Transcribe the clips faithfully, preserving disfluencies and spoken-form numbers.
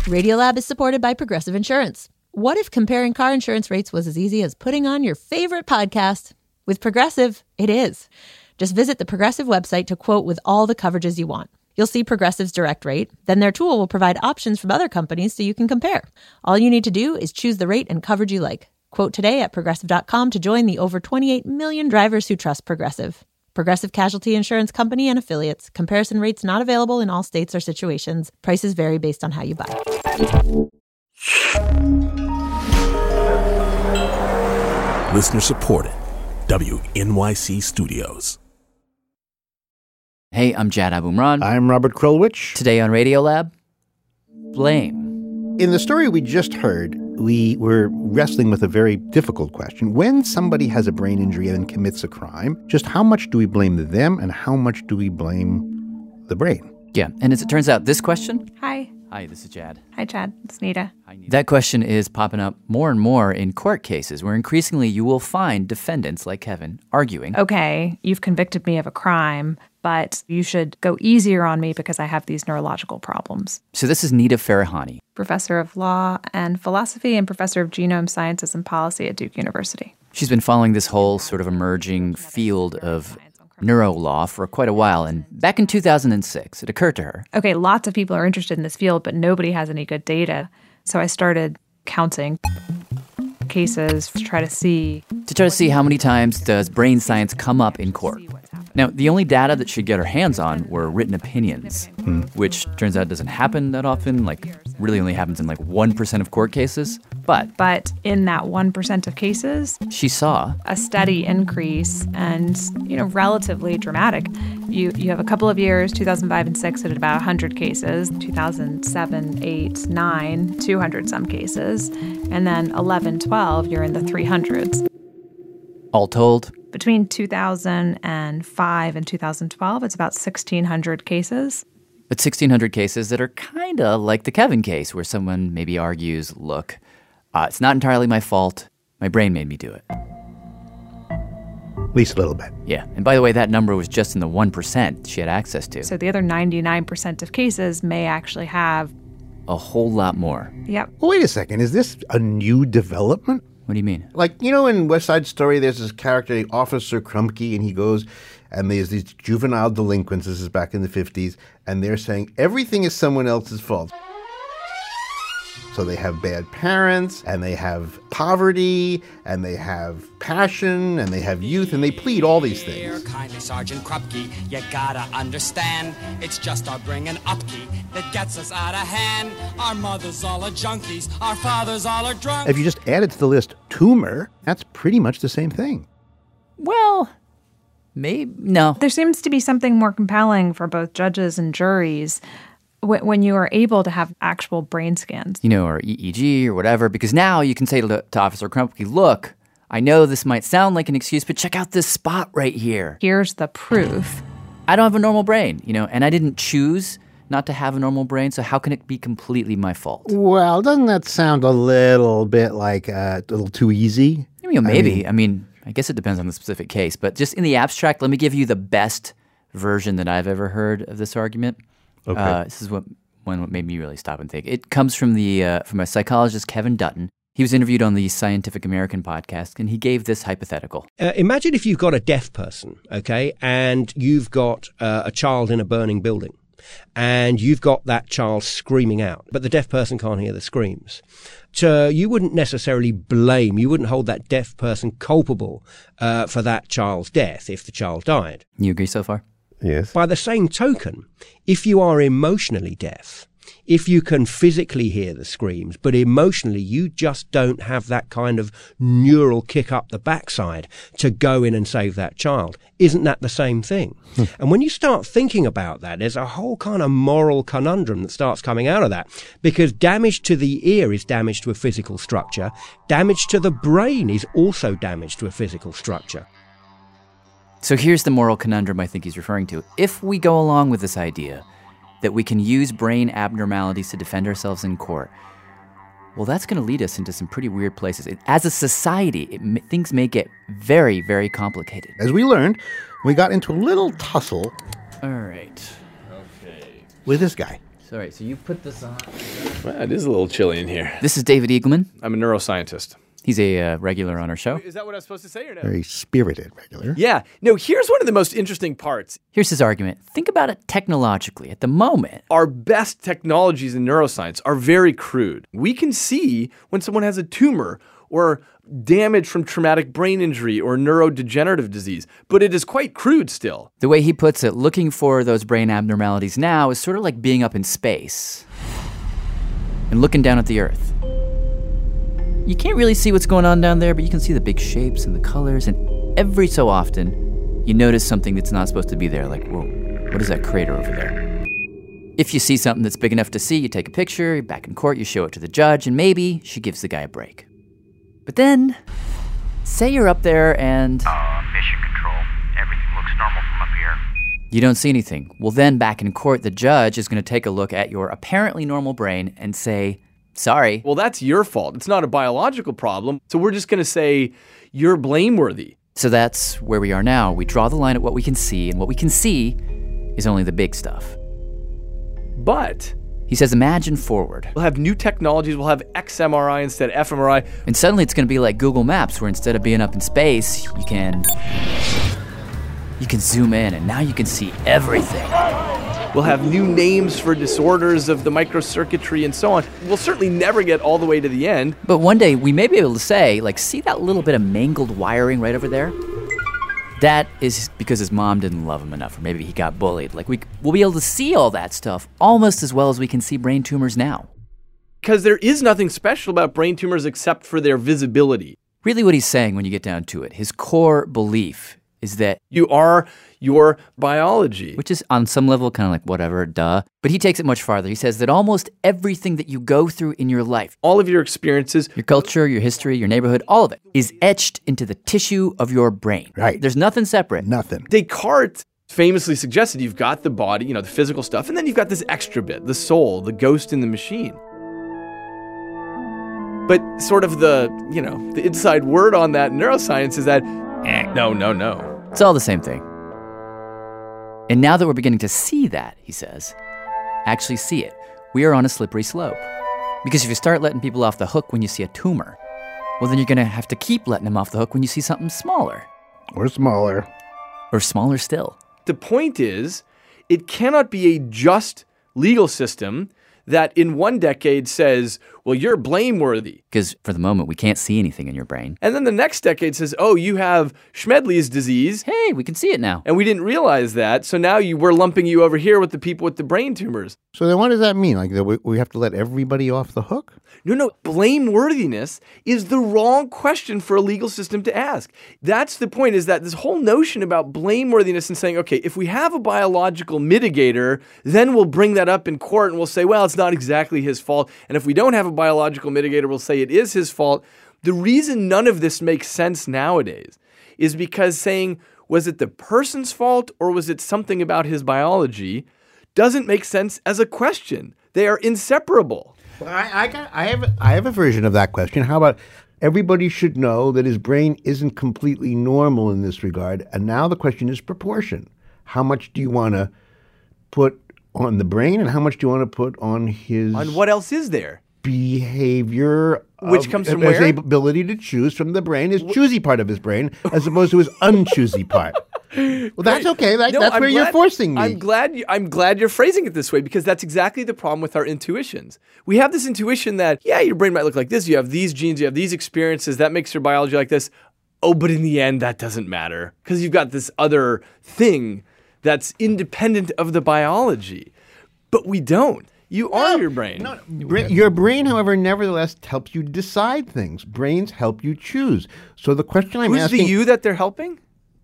Radiolab is supported by Progressive Insurance. What if comparing car insurance rates was as easy as putting on your favorite podcast? With Progressive, it is. Just visit the Progressive website to quote with all the coverages you want. You'll see Progressive's direct rate. Then their tool will provide options from other companies so you can compare. All you need to do is choose the rate and coverage you like. Quote today at progressive dot com to join the over twenty-eight million drivers who trust Progressive. Progressive Casualty Insurance Company and Affiliates. Comparison rates not available in all states or situations. Prices vary based on how you buy. Listener supported. W N Y C Studios. Hey, I'm Jad Abumrad. I'm Robert Krulwich. Today on Radiolab, blame. In the story we just heard, we were wrestling with a very difficult question. When somebody has a brain injury and commits a crime, just how much do we blame them and how much do we blame the brain? Yeah, and as it turns out, this question... Hi. Hi, this is Jad. Hi, Chad. It's Nita. Hi, Nita. That question is popping up more and more in court cases where increasingly you will find defendants like Kevin arguing. Okay, you've convicted me of a crime, but you should go easier on me because I have these neurological problems. So this is Nita Farahani, professor of law and philosophy and professor of genome sciences and policy at Duke University. She's been following this whole sort of emerging field of neurolaw for quite a while, and back in two thousand six, it occurred to her. Okay, lots of people are interested in this field, but nobody has any good data. So I started counting cases to try to see... To try to see how many times does brain science come up in court. Now, the only data that she'd get her hands on were written opinions, hmm. which turns out doesn't happen that often, like really only happens in like one percent of court cases. But But in that one percent of cases, she saw a steady increase and, you know, relatively dramatic. You you have a couple of years, two thousand five and six, at about one hundred cases, two thousand seven, eight, nine, two hundred some cases, and then eleven, twelve, you're in the three hundreds. All told, between two thousand five and two thousand twelve, it's about sixteen hundred cases. But sixteen hundred cases that are kind of like the Kevin case, where someone maybe argues, look, uh, it's not entirely my fault. My brain made me do it. At least a little bit. Yeah. And by the way, that number was just in the one percent she had access to. So the other ninety-nine percent of cases may actually have a whole lot more. Yep. Well, wait a second. Is this a new development? What do you mean? Like, you know, in West Side Story, there's this character, Officer Krumke, and he goes, and there's these juvenile delinquents, this is back in the fifties, and they're saying everything is someone else's fault. So they have bad parents, and they have poverty, and they have passion, and they have youth, and they plead all these things. Kindly, Sergeant Krupke, you gotta understand, it's just our bringing upkeep that gets us out of hand. Our mothers all are junkies, our fathers all are drunk. If you just added to the list tumor, that's pretty much the same thing. Well, maybe, no. There seems to be something more compelling for both judges and juries when you are able to have actual brain scans. You know, or E E G or whatever, because now you can say to, to Officer Krupke, look, I know this might sound like an excuse, but check out this spot right here. Here's the proof. I don't have a normal brain, you know, and I didn't choose not to have a normal brain, so how can it be completely my fault? Well, doesn't that sound a little bit like uh, a little too easy? I mean, maybe. I mean, I mean, I guess it depends on the specific case, but just in the abstract, let me give you the best version that I've ever heard of this argument. Okay. Uh, this is what one what made me really stop and think. It comes from the uh, from a psychologist, Kevin Dutton. He was interviewed on the Scientific American podcast, and he gave this hypothetical. Uh, imagine if you've got a deaf person, okay, and you've got uh, a child in a burning building, and you've got that child screaming out, but the deaf person can't hear the screams. So you wouldn't necessarily blame, you wouldn't hold that deaf person culpable uh, for that child's death if the child died. You agree so far? Yes. By the same token, if you are emotionally deaf, if you can physically hear the screams, but emotionally you just don't have that kind of neural kick up the backside to go in and save that child, isn't that the same thing? Hmm. And when you start thinking about that, there's a whole kind of moral conundrum that starts coming out of that, because damage to the ear is damage to a physical structure. Damage to the brain is also damage to a physical structure. So here's the moral conundrum I think he's referring to. If we go along with this idea that we can use brain abnormalities to defend ourselves in court, well, that's going to lead us into some pretty weird places. It, as a society, it, things may get very, very complicated. As we learned, we got into a little tussle. All right. Okay. With this guy. All right, so you put this on. Well, it is a little chilly in here. This is David Eagleman. I'm a neuroscientist. He's a uh, regular on our show. Is that what I was supposed to say or no? Very spirited regular. Yeah. No, here's one of the most interesting parts. Here's his argument. Think about it technologically. At the moment, Our best technologies in neuroscience are very crude. We can see when someone has a tumor or damage from traumatic brain injury or neurodegenerative disease, but it is quite crude still. the way he puts it, looking for those brain abnormalities now is sort of like being up in space and looking down at the Earth. You can't really see what's going on down there, but you can see the big shapes and the colors, and every so often, you notice something that's not supposed to be there, like, whoa, what is that crater over there? If you see something that's big enough to see, you take a picture, you're back in court, you show it to the judge, and maybe she gives the guy a break. But then, say you're up there and Uh, mission control. Everything looks normal from up here. you don't see anything. Well, then back in court, the judge is going to take a look at your apparently normal brain and say, sorry. Well, that's your fault. It's not a biological problem. So we're just going to say you're blameworthy. So that's where we are now. We draw the line at what we can see, and what we can see is only the big stuff. But He says, imagine forward. we'll have new technologies. We'll have X M R I instead of F M R I. And suddenly it's going to be like Google Maps, where instead of being up in space, you can... You can zoom in, and now you can see everything. We'll have new names for disorders of the microcircuitry and so on. We'll certainly never get all the way to the end. But one day, we may be able to say, like, see that little bit of mangled wiring right over there? That is because his mom didn't love him enough, or maybe he got bullied. Like, we, we'll be able to see all that stuff almost as well as we can see brain tumors now. Because there is nothing special about brain tumors except for their visibility. Really what he's saying when you get down to it, his core belief is that, You are your biology. which is on some level kind of like whatever, duh. But he takes it much farther. He says that almost everything that you go through in your life, All of your experiences, your culture, your history, your neighborhood, all of it is etched into the tissue of your brain. Right. There's nothing separate. Nothing. Descartes famously suggested you've got the body, you know, the physical stuff, and then you've got this extra bit, the soul, the ghost in the machine. But sort of the, you know, the inside word on that in neuroscience is that, eh, no, no, no. It's all the same thing. And now that we're beginning to see that, he says, actually see it, we are on a slippery slope. Because if you start letting people off the hook when you see a tumor, well, then you're going to have to keep letting them off the hook when you see something smaller. Or smaller. Or smaller still. The point is, it cannot be a just legal system that in one decade says, well, you're blameworthy. Because for the moment, we can't see anything in your brain. And then the next decade says, oh, you have Schmedley's disease. Hey, we can see it now. And we didn't realize that. So now you, we're lumping you over here with the people with the brain tumors. So then what does that mean? Like that we, we have to let everybody off the hook? No, no, blameworthiness is the wrong question for a legal system to ask. That's the point, is that this whole notion about blameworthiness and saying, okay, if we have a biological mitigator, then we'll bring that up in court and we'll say, well, it's not exactly his fault. And if we don't have a biological mitigator, we'll say it is his fault. The reason none of this makes sense nowadays is because saying, was it the person's fault or was it something about his biology, doesn't make sense as a question. They are inseparable. Well, I, I, got, I, have, I have a version of that question. How about everybody should know that his brain isn't completely normal in this regard, and now the question is proportion. How much do you want to put on the brain, and how much do you want to put on his On what else is there? behavior? Which of- comes from his where? ability to choose from the brain, his choosy part of his brain, as opposed to his unchoosy part. Well, that's okay. That, No, that's I'm where glad- you're forcing me. I'm glad. You, I'm glad you're phrasing it this way because that's exactly the problem with our intuitions. We have this intuition that yeah, your brain might look like this. You have these genes. You have these experiences. That makes your biology like this. Oh, but in the end, that doesn't matter because you've got this other thing that's independent of the biology. But we don't. You are your brain. No, bra- your brain, however, nevertheless helps you decide things. Brains help you choose. So the question I'm Who's asking... the you that they're helping?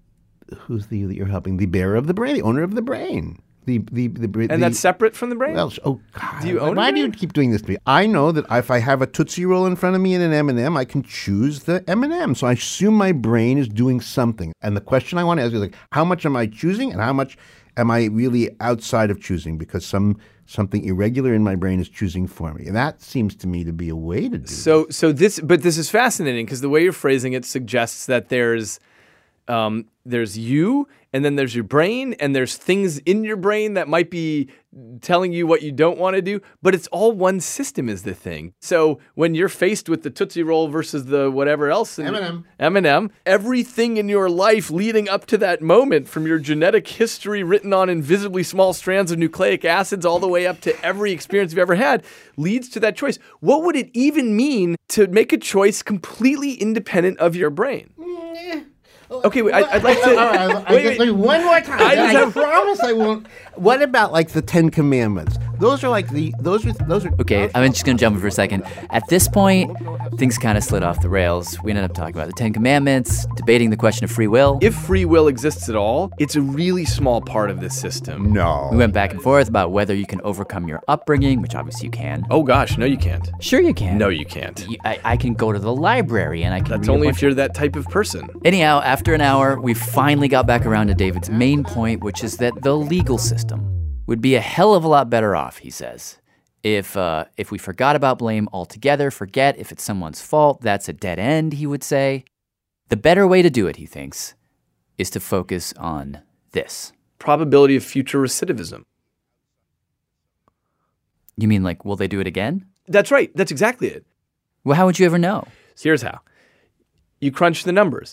Who's the you that you're helping? The bearer of the brain, the owner of the brain. The the the, the And that's separate from the brain? Well, oh God! Do you own a Why do you brain? keep doing this to me? I know that if I have a Tootsie Roll in front of me and an M and M, I can choose the M and M. So I assume my brain is doing something. And the question I want to ask is like, how much am I choosing, and how much am I really outside of choosing? Because some something irregular in my brain is choosing for me, and that seems to me to be a way to do. So, so this, but this is fascinating because the way you're phrasing it suggests that there's Um, there's you, and then there's your brain, and there's things in your brain that might be telling you what you don't want to do, but it's all one system is the thing. So when you're faced with the Tootsie Roll versus the whatever else, M and M. M and M, everything in your life leading up to that moment, from your genetic history written on invisibly small strands of nucleic acids all the way up to every experience you've ever had, leads to that choice. What would it even mean to make a choice completely independent of your brain? Okay, wait, I, I'd like to. All right, I, I, wait, wait. One more time. I I, just I have- promise I won't. What about like the Ten Commandments? Those are like the those are those are. Okay, I'm just going to jump in for a second. At this point, things kind of slid off the rails. We ended up talking about the Ten Commandments, debating the question of free will. If free will exists at all, it's a really small part of this system. No. We went back and forth about whether you can overcome your upbringing, which obviously you can. Oh gosh, no, you can't. Sure you can. No, you can't. Y- I, I can go to the library and I can That's read a only bunch if you're that type of person. Anyhow, after an hour, we finally got back around to David's main point, which is that the legal system would be a hell of a lot better off, he says, if uh, if we forgot about blame altogether, forget if it's someone's fault, that's a dead end, he would say. The better way to do it, he thinks, is to focus on this. Probability of future recidivism. You mean like, will they do it again? That's right. That's exactly it. Well, how would you ever know? Here's how. You crunch the numbers.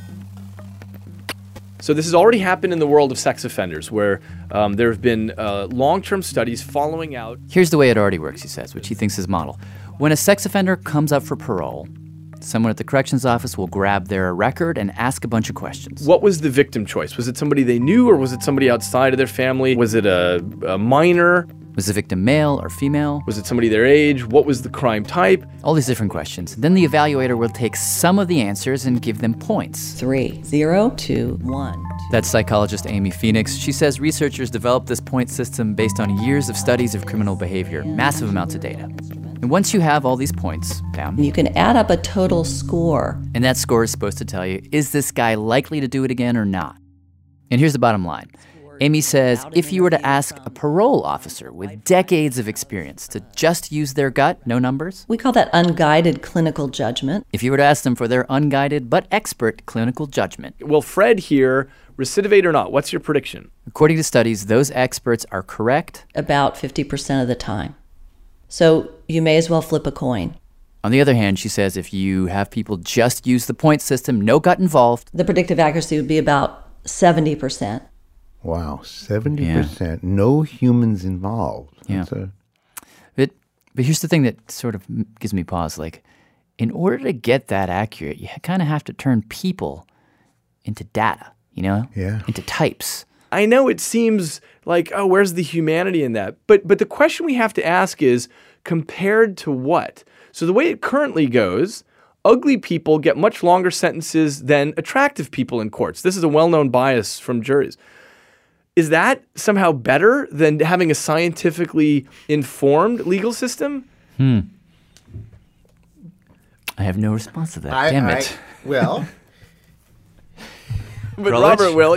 So this has already happened in the world of sex offenders, where um, there have been uh, long-term studies following out. Here's the way it already works, he says, which he thinks is model. When a sex offender comes up for parole, someone at the corrections office will grab their record and ask a bunch of questions. What was the victim choice? Was it somebody they knew, or was it somebody outside of their family? Was it a, a minor? Was the victim male or female? Was it somebody their age? What was the crime type? All these different questions. Then the evaluator will take some of the answers and give them points. Three, zero, two, one. That's psychologist Amy Phoenix. She says researchers developed this point system based on years of studies of criminal behavior, massive amounts of data. And once you have all these points down, You can add up a total score. and that score is supposed to tell you, is this guy likely to do it again or not? And here's the bottom line. Amy says if you were to ask a parole officer with decades of experience to just use their gut, no numbers, We call that unguided clinical judgment. if you were to ask them for their unguided but expert clinical judgment, Will Fred here recidivate or not? What's your prediction? according to studies, those experts are correct. About fifty percent of the time. So you may as well flip a coin. On the other hand, she says if you have people just use the point system, no gut involved, The predictive accuracy would be about seventy percent. Wow, seventy percent. No humans involved. Yeah. That's a- But, but here's the thing that sort of gives me pause. Like, in order to get that accurate, you kind of have to turn people into data, you know? Yeah. Into types. I know it seems like, oh, where's the humanity in that? But but the question we have to ask is, compared to what? So the way it currently goes, ugly people get much longer sentences than attractive people in courts. This is a well-known bias from juries. Is that somehow better than having a scientifically informed legal system? Hmm. I have no response to that. I- Damn I- it. well, But Rolich? Robert will,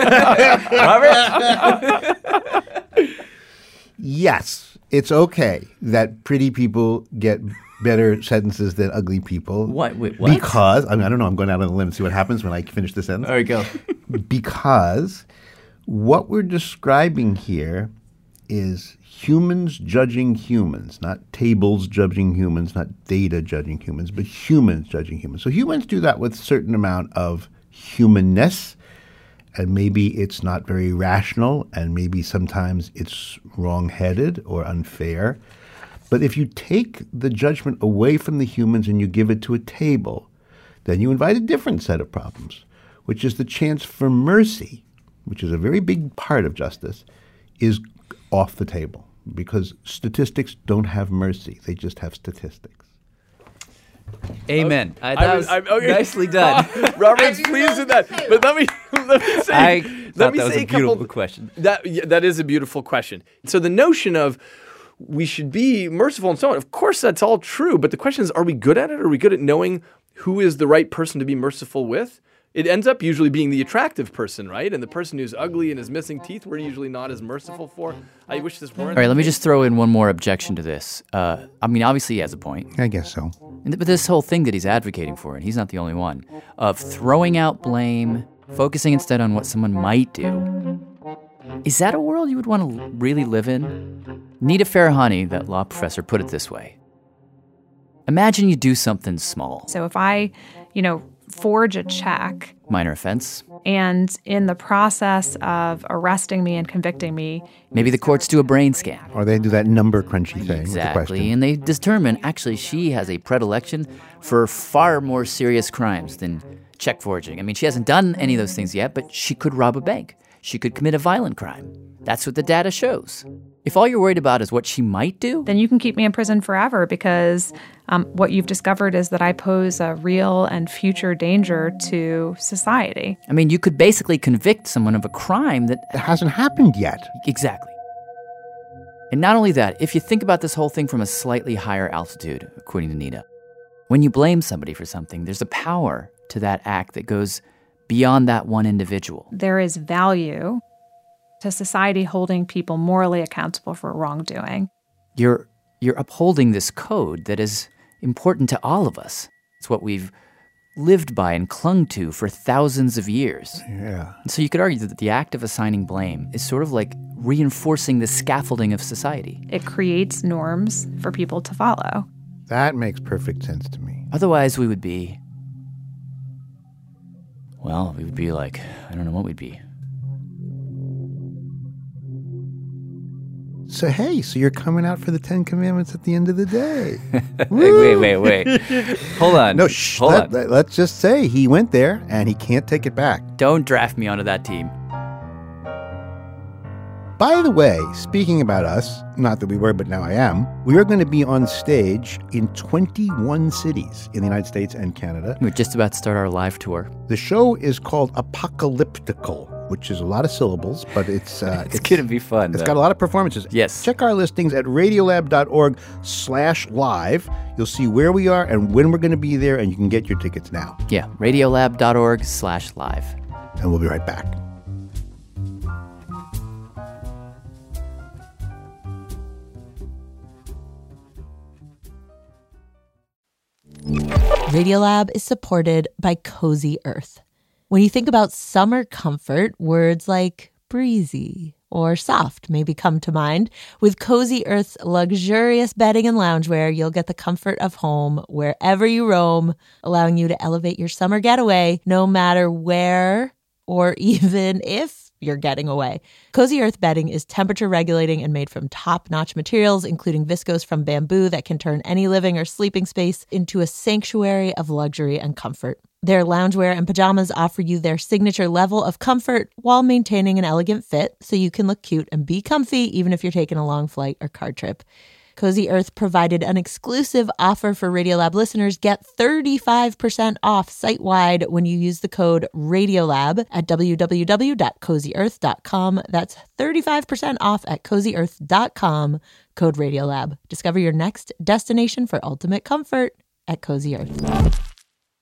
yes. Robert? yes, it's okay that pretty people get better sentences than ugly people. What? Wait, what? Because, I, mean, I don't know, I'm going out on a limb and see what happens when I finish the sentence. There we go. Because what we're describing here is humans judging humans, not tables judging humans, not data judging humans, but humans judging humans. So humans do that with a certain amount of humanness, and maybe it's not very rational, and maybe sometimes it's wrong-headed or unfair. But if you take the judgment away from the humans and you give it to a table, then you invite a different set of problems, which is the chance for mercy, which is a very big part of justice, is off the table, because statistics don't have mercy. They just have statistics. Amen. Uh, that I was, was- I'm- okay. nicely done. Robert's pleased with that. But let me let me say I let thought me that was say a beautiful couple, question. That yeah, that is a beautiful question. So the notion of we should be merciful and so on, of course that's all true, but the question is, are we good at it? Are we good at knowing who is the right person to be merciful with? It ends up usually being the attractive person, right? And the person who's ugly and is missing teeth, we're usually not as merciful for. I wish this weren't. All right, let me just throw in one more objection to this. Uh, I mean, obviously he has a point. I guess so. And th- But this whole thing that he's advocating for, and he's not the only one, of throwing out blame focusing instead on what someone might do. Is that a world you would want to really live in? Nita Farahani, that law professor, put it this way. Imagine you do something small. So if I, you know, forge a check. Minor offense. And in the process of arresting me and convicting me. Maybe the courts do a brain scan. Or they do that number crunchy thing. Exactly. And they determine, actually, she has a predilection for far more serious crimes than check forging. I mean, she hasn't done any of those things yet, but she could rob a bank. She could commit a violent crime. That's what the data shows. If all you're worried about is what she might do, then you can keep me in prison forever because um, what you've discovered is that I pose a real and future danger to society. I mean, you could basically convict someone of a crime that it hasn't happened yet. Exactly. And not only that, if you think about this whole thing from a slightly higher altitude, according to Nita, when you blame somebody for something, there's a power to that act that goes beyond that one individual. There is value to society holding people morally accountable for wrongdoing. You're you're upholding this code that is important to all of us. It's what we've lived by and clung to for thousands of years. Yeah. And so you could argue that the act of assigning blame is sort of like reinforcing the scaffolding of society. It creates norms for people to follow. That makes perfect sense to me. Otherwise, we would be, well, we would be like, I don't know what we'd be. So, hey, so you're coming out for the Ten Commandments at the end of the day. wait, wait, wait, wait. Hold on. No, shh. Hold let, on. Let, let's just say he went there and he can't take it back. Don't draft me onto that team. By the way, speaking about us, not that we were, but now I am, we are going to be on stage in twenty-one cities in the United States and Canada. We're just about to start our live tour. The show is called Apocalyptical, which is a lot of syllables, but it's... Uh, it's, it's going to be fun. It's though. got a lot of performances. Yes. Check our listings at radiolab.org slash live. You'll see where we are and when we're going to be there, and you can get your tickets now. Yeah, radiolab.org slash live. And we'll be right back. Radiolab is supported by Cozy Earth. When you think about summer comfort, words like breezy or soft maybe come to mind. With Cozy Earth's luxurious bedding and loungewear, you'll get the comfort of home wherever you roam, allowing you to elevate your summer getaway no matter where or even if you're getting away. Cozy Earth bedding is temperature regulating and made from top-notch materials, including viscose from bamboo that can turn any living or sleeping space into a sanctuary of luxury and comfort. Their loungewear and pajamas offer you their signature level of comfort while maintaining an elegant fit, so you can look cute and be comfy even if you're taking a long flight or car trip. Cozy Earth provided an exclusive offer for Radiolab listeners. Get thirty-five percent off site-wide when you use the code RADIOLAB at w w w dot cozy earth dot com. That's thirty-five percent off at cozy earth dot com, code RADIOLAB. Discover your next destination for ultimate comfort at Cozy Earth.